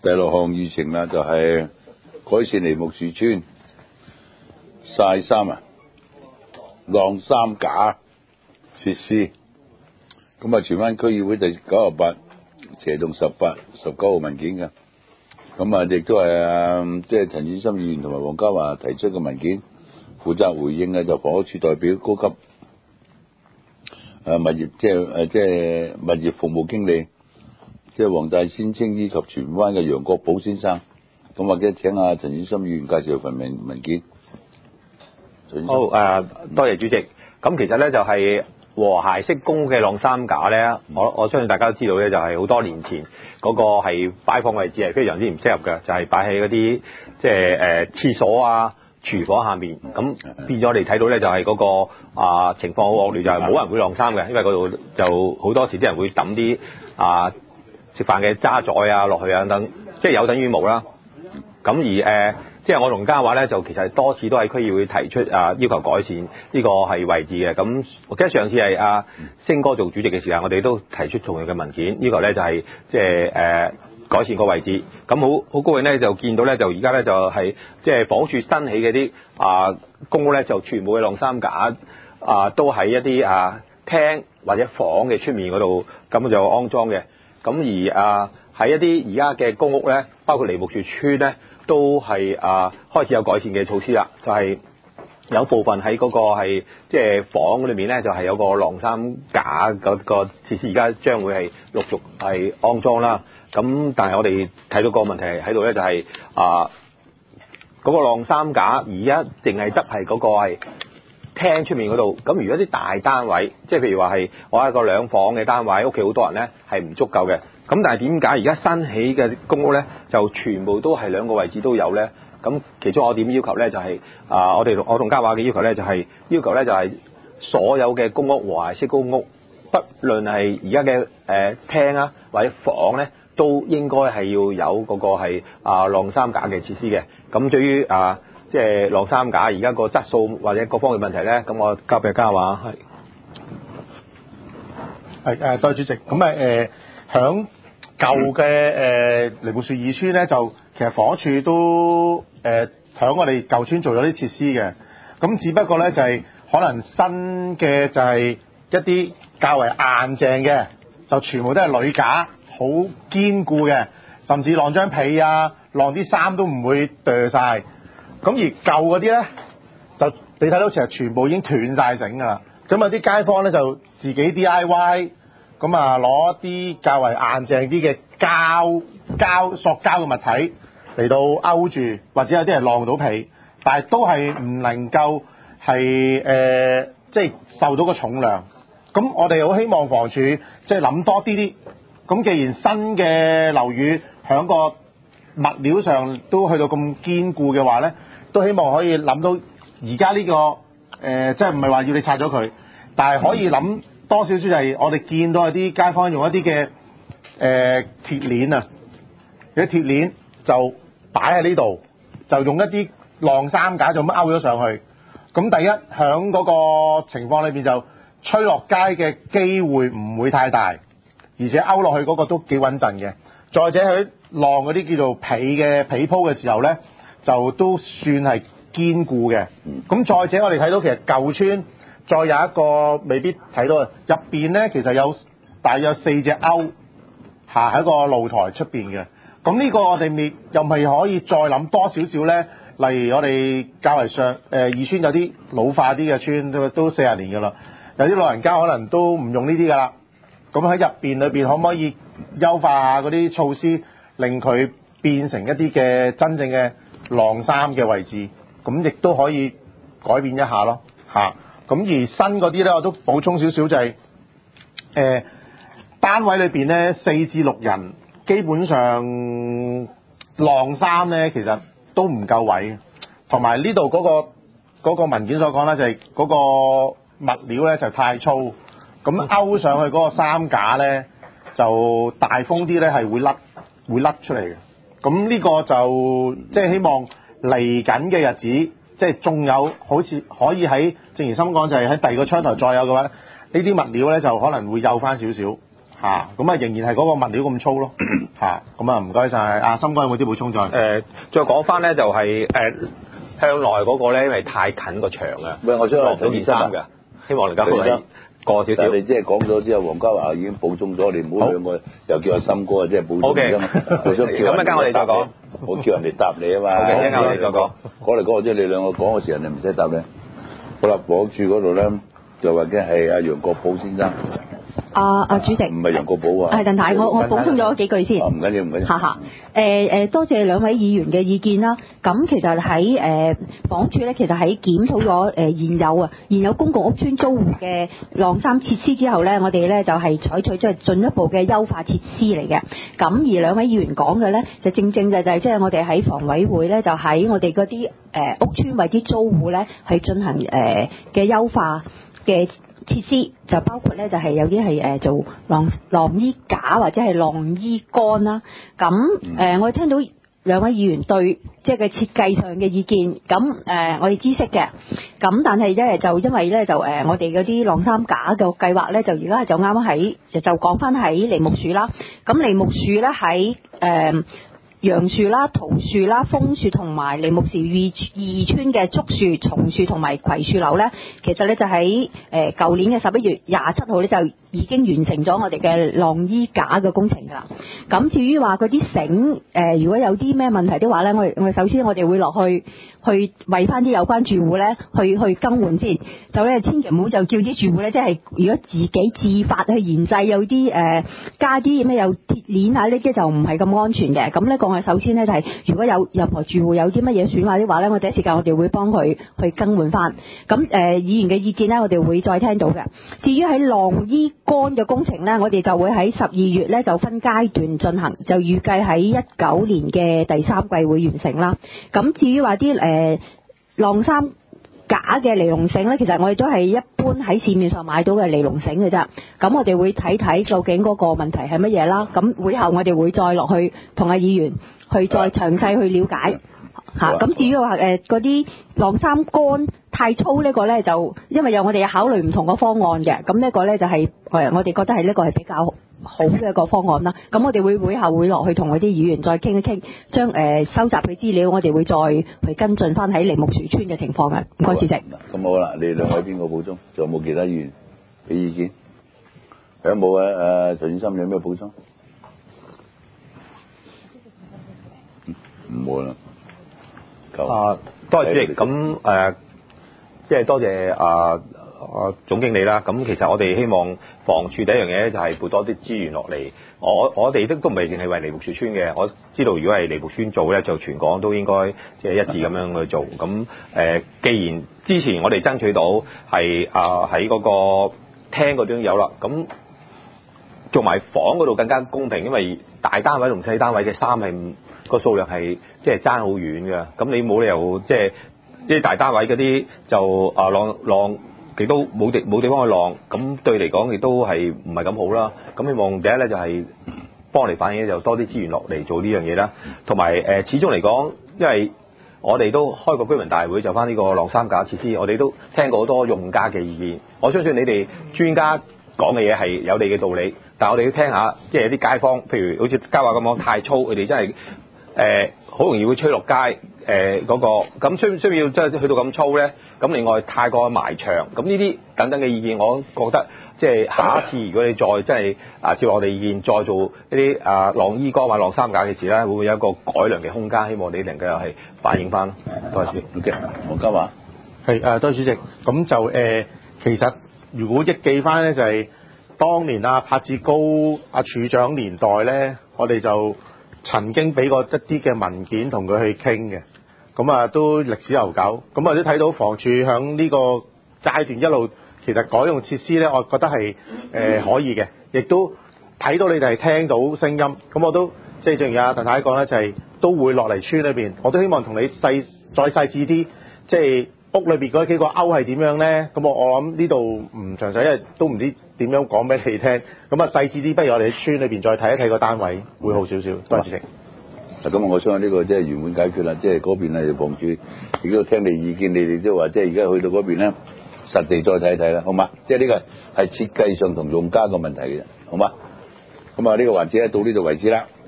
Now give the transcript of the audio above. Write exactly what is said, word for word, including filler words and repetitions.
第六項議程啦，就係改善梨木樹村曬衫啊、晾衫架設施。咁啊，荃灣區議會第九十八斜棟十八十九號文件嘅。咁啊，亦都係即係陳竣森議員同埋黃家華提出嘅文件，負責回應嘅就房屋署代表高級誒物業即係誒即係物業服務經理。即係黃大仙青衣及荃灣嘅楊國寶先生，咁或者請阿陳竣森議員介紹份文文件。 好誒、呃，多謝主席。咁其實咧就係和諧式公屋嘅晾衫架咧，我我相信大家都知道咧，就係好多年前嗰個係擺放位置係非常之唔適合嘅，就係擺喺嗰啲即係誒廁所啊、廚房下面。咁變咗我哋睇到咧，就係嗰個啊情況好惡劣，就係冇人會晾衫嘅，因為嗰度就好多時啲人會抌啲啊食飯嘅渣滓啊落去啊等等，即係有等於冇啦。咁而誒、呃，即係我同家華咧，就其實多次都喺區議會提出啊，要求改善呢個係位置嘅。咁我記得上次係阿星哥做主席嘅時候，我哋都提出同樣嘅文件，要求咧就係即係誒改善個位置。咁好好高興咧，就見到咧，就而家咧就係即係房屋署新起嘅啲啊公屋咧，就全部嘅晾衫架啊，都喺一啲啊廳或者房嘅出面嗰度，咁就安裝嘅。咁而啊喺一啲而家嘅公屋咧，包括梨木樹村咧，都係啊開始有改善嘅措施啦。就係、是、有部分喺嗰個係即係房裏面咧，就係、是、有個晾衫架嗰個設施，而家將會係陸續係安裝啦。咁但係我哋睇到個問題喺度咧，就係啊嗰個晾衫架而家淨係得係嗰個係廳出面嗰度，咁如果啲大單位，即係譬如話係我係一個兩房嘅單位，屋企好多人咧，係唔足夠嘅。咁但係點解而家新起嘅公屋咧，就全部都係兩個位置都有咧？咁其中我點要求咧，就係、是、啊，我哋我同家華嘅要求咧，就係、是、要求咧，就係、是、所有嘅公屋和諧式公屋，不論係而家嘅誒廳啊或者房咧，都應該係要有嗰個係啊晾衫架嘅設施嘅。咁對於啊即係晾衫架而家個質素或者各方面問題咧，咁我交俾家華係。 係誒，多謝主席。咁誒誒，響舊嘅誒梨木樹二村咧，就其實房屋署都誒響我哋舊村做咗啲設施嘅。咁只不過咧就係、是、可能新嘅就係一啲較為硬淨嘅，就全部都係鋁架，好堅固嘅，甚至晾張被啊、晾啲衫都唔會墮晒。咁而舊嗰啲咧，就你睇到其實全部已經斷晒繩㗎啦。咁有啲街坊咧就自己 D I Y， 咁啊攞啲較為硬淨啲嘅膠膠塑膠嘅物體嚟到勾住，或者有啲係晾到被，但係都係唔能夠係誒即係受到個重量。咁我哋好希望房署即係諗多啲啲。咁既然新嘅樓宇響個物料上都去到咁堅固嘅話咧，都希望可以諗到而家呢個誒、呃，即係唔係話要你拆咗佢，但係可以諗多少少就係我哋見到有啲街坊用一啲嘅誒鐵鏈啊，有啲鐵鏈就擺喺呢度，就用一啲晾衫架就咁勾咗上去。咁第一響嗰個情況裏邊就吹落街嘅機會唔會太大，而且勾落去嗰個都幾穩陣嘅。再者佢晾嗰啲叫做被嘅被鋪嘅時候咧，就都算係堅固嘅。咁再者我哋睇到其實舊村再有一個未必睇到啊，入邊咧其實有大約四隻鈎下喺個露台出邊嘅。咁呢個我哋未又咪可以再諗多少少咧？例如我哋較為上誒、呃、二村有啲老化啲嘅村都都四十年㗎啦，有啲老人家可能都唔用呢啲㗎啦。咁喺入邊裏邊可唔可以優化下嗰啲措施，令佢變成一啲嘅真正嘅晾衫嘅位置？咁亦都可以改變一下咯，嚇、啊。咁而新嗰啲咧，我都補充少少就係、是、誒、呃、單位裏邊咧四至六人，基本上晾衫咧其實都唔夠位，同埋呢度嗰個嗰個文件所講咧就係嗰個物料咧就太粗。咁勾上去嗰個衫架咧，就大風啲咧係會甩會甩出嚟嘅。咁呢個就即係希望嚟緊嘅日子，即係仲有好似可以喺正如心講，就係喺第二個窗台再有嘅話，呢啲物料咧就可能會幼翻少少嚇，咁啊仍然係嗰個物料咁粗咯嚇，咁啊唔該晒。阿森哥有冇啲補充再？誒、 呃，再講翻咧就係、是、誒、呃、向內嗰個咧，因為太近個牆啊， 喂，我想落到件衫㗎，希望你家可以過少少。 你即係講咗之後，黃家華已經補充咗，你唔好兩個又叫阿森哥啊，即係補充啫嘛。我想叫咁一間我哋再講， 我叫人哋答你啊嘛。 好嘅，一間我哋再講。 講嚟講去，即係你兩個講嘅時候，人哋唔使答你。好啦，房署嗰度咧就或者係阿楊國寶先生。 啊啊，主席， 唔係楊國寶啊， 係鄧太，我我補充咗幾句先。 唔緊要，唔緊要。 哈哈，誒誒，多謝兩位議員嘅意見啦。咁其實喺誒房署咧，其實喺檢討咗誒現有啊現有公共屋邨租戶嘅晾衫設施之後咧，我哋咧就係採取即係進一步嘅優化設施嚟嘅。咁而兩位議員講嘅咧，就正正就就係即係我哋喺房委會咧，就喺我哋嗰啲誒屋邨為啲租戶咧，係進行誒嘅優化嘅設施，就包括咧就係有啲係誒做晾晾衣架或者係晾衣杆啦。咁誒、呃、我哋聽到兩位議員對即係嘅設計上嘅意見，咁誒、呃、我哋知悉嘅。咁但係咧就因為咧就誒、呃、我哋嗰啲晾衫架嘅計劃咧，就而家就啱啱喺就就講翻喺梨木樹啦。咁梨木樹咧喺誒楊樹啦、桃樹啦、楓樹同埋梨木樹二二村嘅竹樹、松樹同埋葵樹樓咧，其實咧就喺誒舊年嘅十一月廿七號咧就已經完成咗我哋嘅晾衣架嘅工程㗎啦。咁至於話嗰啲繩誒，如果有啲咩問題的話咧，我哋我哋首先我哋會落去去為翻啲有關住戶咧去去更換先。就咧千祈唔好就叫啲住戶咧，即係如果自己自發去研製有啲誒、呃、加啲咩有鐵鏈啊呢啲就唔係咁安全嘅。咁咧講係首先咧就係、是、如果有任何住戶有啲乜嘢損壞的話咧，我第一時間我哋會幫佢去更換翻。咁誒、呃、議員嘅意見咧，我哋會再聽到嘅。至於喺晾衣杆嘅工程咧，我哋就會喺十二月咧就分階段進行，就預計喺一九年嘅第三季會完成啦。咁至於話啲誒晾衫假嘅尼龍繩咧，其實我哋都係一般喺市面上買到嘅尼龍繩嘅啫。咁我哋會睇睇究竟嗰個問題係乜嘢啦。咁會後我哋會再落去同阿議員去再詳細去了解嚇。咁至於話誒嗰啲晾衫杆太粗呢個咧，就因為有我哋考慮唔同嘅方案嘅。咁呢個咧就係、是、誒我哋覺得係呢個係比較好嘅一個方案啦。咁我哋會會後會落去同嗰啲議員再傾一傾，將誒、呃、收集嘅資料，我哋會再去跟進翻喺梨木樹村嘅情況嘅。唔該，主席。 咁好啦，你哋兩位邊個補充？仲有冇其他議員俾意見？有冇啊？誒，陳先生有咩補充？唔會啦。 啊，多謝主席。咁誒，即係多謝啊啊總經理啦。咁其實我哋希望房署第一樣嘢咧，就係撥多啲資源落嚟。我我哋都都唔係淨係為梨木樹村嘅。我知道如果係梨木村做咧，就全港都應該即係一致咁樣去做。咁誒，既然之前我哋爭取到係啊喺嗰個廳嗰邊有啦，咁做埋房嗰度更加公平，因為大單位同細單位嘅衫係個數量係即係爭好遠嘅。咁你冇理由即係啲大單位嗰啲就啊晾晾亦都冇地冇地方去晾，咁對嚟講亦都係唔係咁好啦。咁希望第一咧就係幫嚟反映就多啲資源落嚟做呢樣嘢啦。同埋誒始終嚟講，因為我哋都開過居民大會就翻呢個晾衫架設施，我哋都聽過好多用家嘅意見。我相信你哋專家講嘅嘢係有你嘅道理，但係我哋要聽下，即係有啲街坊，譬如好似嘉華咁講太粗，佢哋真係誒好容易會吹落街誒嗰、呃那個，咁需唔需要即係去到咁粗咧？咁另外太過埋牆，咁呢啲等等嘅意見，我覺得即係下一次如果你再真係啊接落我哋意見，再做一啲啊晾衣杆或晾衫架嘅事咧，會唔會有一個改良嘅空間？希望你能夠係反映翻。多謝主席。 好嘅，黃家華。 係誒，多謝主席。咁就誒、呃，其實如果憶記翻咧，就係、是、當年啊柏志高阿處長年代咧，我哋就曾經俾過一啲嘅文件同佢去傾嘅。咁啊，都歷史悠久。咁我都睇到房署響呢個階段一路其實改用設施咧，我覺得係誒、呃、可以嘅，亦都睇到你哋係聽到聲音。咁我都即係正如阿鄧太講咧，就係、是、都會落嚟村裏邊，我都希望同你細再細緻啲，即係屋裏邊嗰幾個勾係點樣咧？咁我我諗呢度唔詳細，因為都唔知點樣講俾你聽。咁啊細緻啲，不如我哋喺村裏邊再睇一睇個單位，會好少少。多謝主席。 嗱，咁我相信呢個即係圓滿解決啦，即係嗰邊係房署，亦都聽你意見，你哋都話即係而家去到嗰邊咧，實地再睇睇啦，好嘛？即係呢個係設計上同用家個問題嘅啫，好嘛？ 咁啊，呢個環節咧到呢度為止啦。